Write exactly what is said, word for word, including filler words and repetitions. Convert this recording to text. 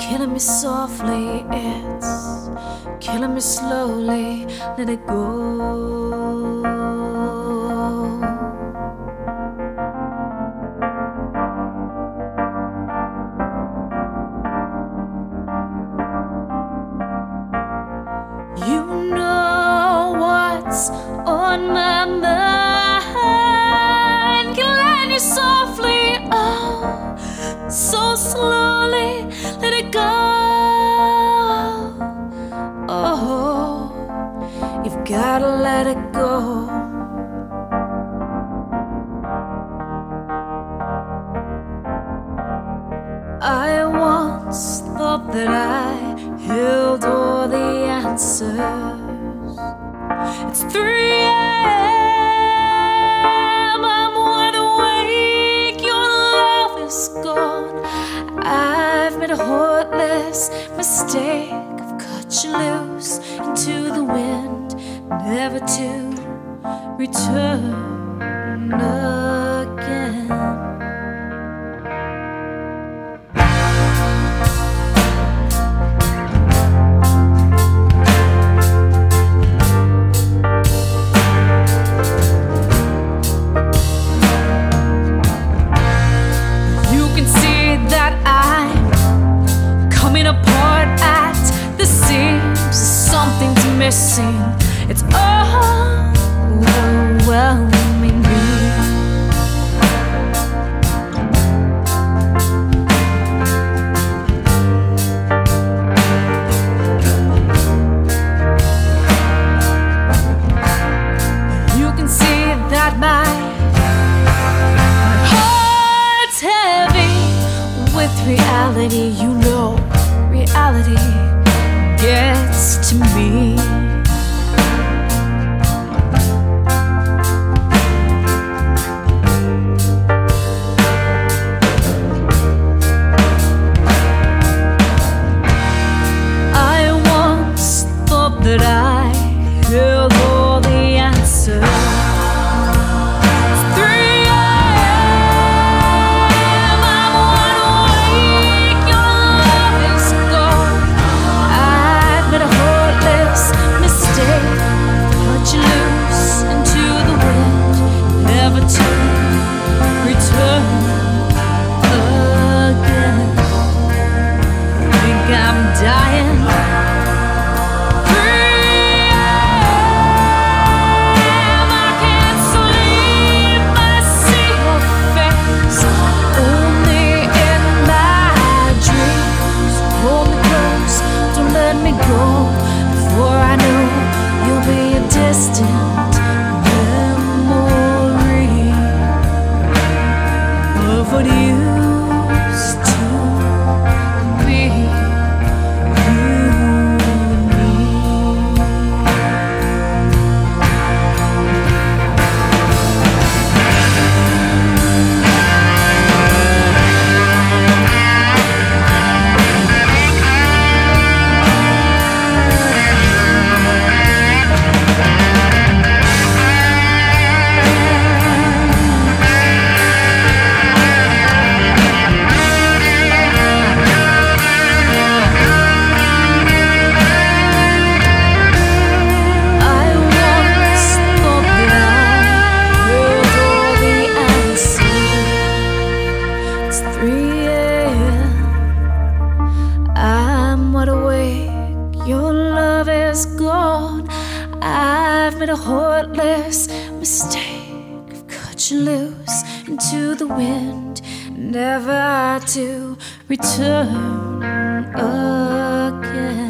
killing me softly, it's killing me slowly. Let it go. You know what's on my mind, killing you softly, oh, so slowly. Let it go. Oh, you've gotta let it go. I once thought that I held all the answers. It's three a m I'm wide awake. Your love is gone. I've made a heartless mistake. I've cut you loose into the wind, never to return again. Apart at the seams, something's missing. It's overwhelming me. You can see that my, my heart's heavy with reality, you know. Reality gets to me. I once thought that I held all the answers. What used to be you and me. Your love is gone. I've made a heartless mistake. I've cut you loose into the wind, never to return again.